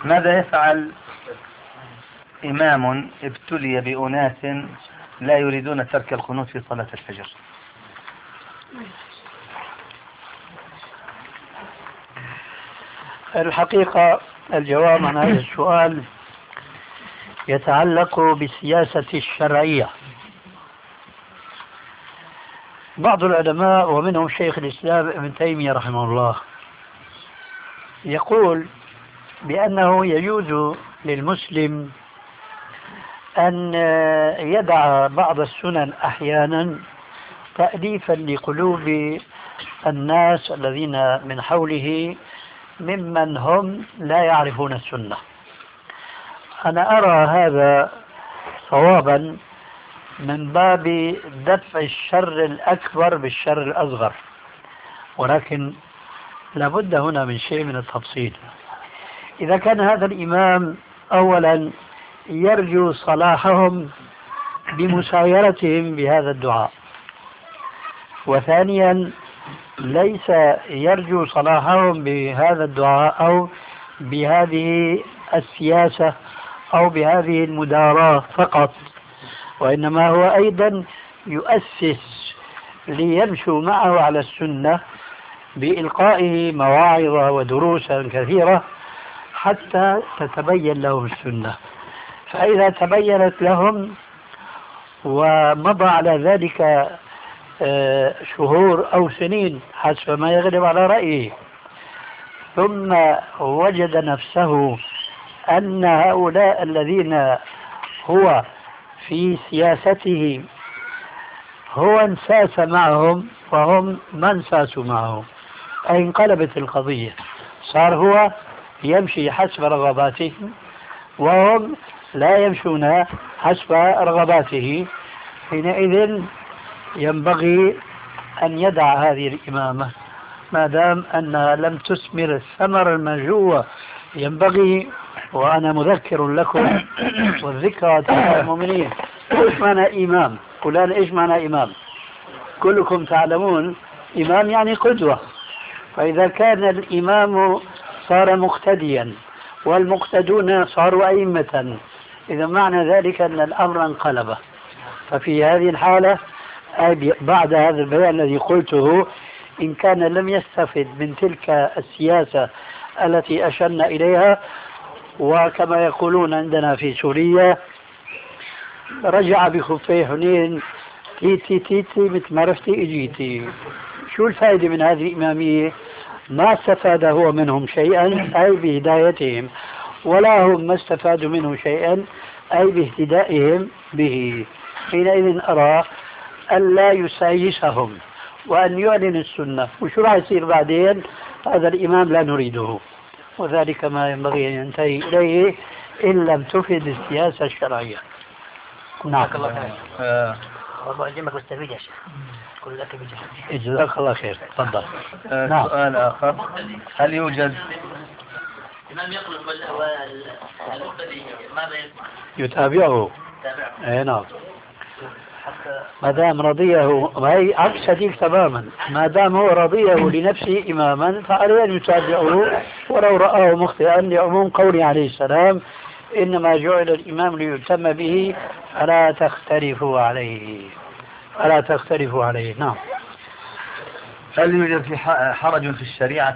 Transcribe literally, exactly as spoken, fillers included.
ماذا يفعل إمام ابتلي بأناس لا يريدون ترك القنوت في صلاة الفجر؟ الحقيقة الجواب عن هذا السؤال يتعلق بالسياسة الشرعية. بعض العلماء ومنهم شيخ الإسلام ابن تيمية رحمه الله يقول بأنه يجوز للمسلم أن يدع بعض السنن أحيانا تأليفا لقلوب الناس الذين من حوله ممن هم لا يعرفون السنة. أنا أرى هذا صوابا من باب دفع الشر الأكبر بالشر الأصغر، ولكن لابد هنا من شيء من التفصيل. إذا كان هذا الإمام أولا يرجو صلاحهم بمسايرتهم بهذا الدعاء، وثانيا ليس يرجو صلاحهم بهذا الدعاء أو بهذه السياسة أو بهذه المداراة فقط، وإنما هو أيضا يؤسس ليمشوا معه على السنة بإلقائه مواعظ ودروسا كثيرة حتى تتبين لهم السنة. فإذا تبينت لهم ومضى على ذلك شهور أو سنين حسب ما يغلب على رأيه، ثم وجد نفسه أن هؤلاء الذين هو في سياسته هو انساس معهم وهم ما انساسوا معه، أي انقلبت القضية، صار هو يمشي حسب رغباتهم وهم لا يمشون حسب رغباته. حينئذ ينبغي أن يدع هذه الإمامة ما دام أنها لم تثمر الثمر المرجو. ينبغي، وأنا مذكر لكم والذكرى تنفع المؤمنين، إيش معنى إمام؟ فلان إيش معنى إمام؟ كلكم تعلمون إمام يعني قدوة، فإذا كان الإمام صار مقتديا والمقتدون صاروا أئمة، إذا معنى ذلك أن الأمر انقلب. ففي هذه الحالة بعد هذا البيان الذي قلته، إن كان لم يستفد من تلك السياسة التي أشرنا إليها، وكما يقولون عندنا في سوريا رجع بخفي حنين تيتي تيتي مثل ما رفتي اجيتي. شو الفائدة من هذه الإمامية؟ ما استفاد هو منهم شيئا أي بهدايتهم، ولا هم ما استفادوا منه شيئا أي باهتدائهم به. حينئذ أرى أن لا يسايسهم وأن يعلن السنة. وشو راح يصير بعدين؟ هذا الإمام لا نريده، وذلك ما ينبغي أن ينتهي إليه إن لم تفد السياسة الشرعية. نعم. والله يجمعك مستفيد يا شيخ. كل لك بجهد. جزاك الله خير. تفضل. آه نعم. سؤال آخر، هل يوجد الإمام يقول المقتدي ماذا يسمع؟ يتابعه. اي نعم. ما دام رضيه، هي عكس هذيك تماما، ما دام هو رضيه لنفسه إماما فعليه أن يتابعه ولو رآه مخطئا، لعموم قوله عليه السلام: إنما جعل الإمام ليتم به فلا تختلفوا عليه، فلا تختلفوا عليه. نعم. هل يوجد حرج في الشريعة